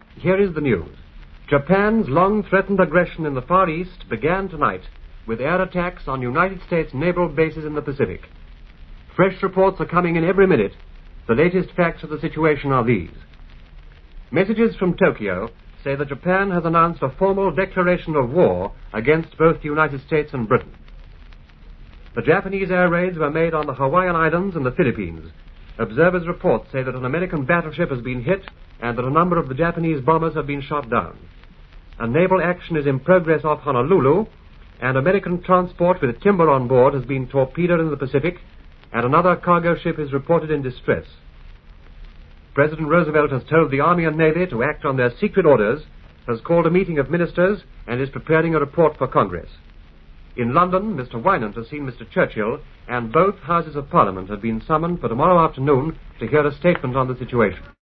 Here is the news. Japan's long-threatened aggression in the Far East began tonight with air attacks on United States naval bases in the Pacific. Fresh reports are coming in every minute. The latest facts of the situation are these. Messages from Tokyo say that Japan has announced a formal declaration of war against both the United States and Britain. The Japanese air raids were made on the Hawaiian Islands and the Philippines. Observers' reports say that an American battleship has been hit and that a number of the Japanese bombers have been shot down. A naval action is in progress off Honolulu, and American transport with timber on board has been torpedoed in the Pacific, and another cargo ship is reported in distress. President Roosevelt has told the Army and Navy to act on their secret orders, has called a meeting of ministers, and is preparing a report for Congress. In London, Mr. Wynant has seen Mr. Churchill, and both Houses of Parliament have been summoned for tomorrow afternoon to hear a statement on the situation.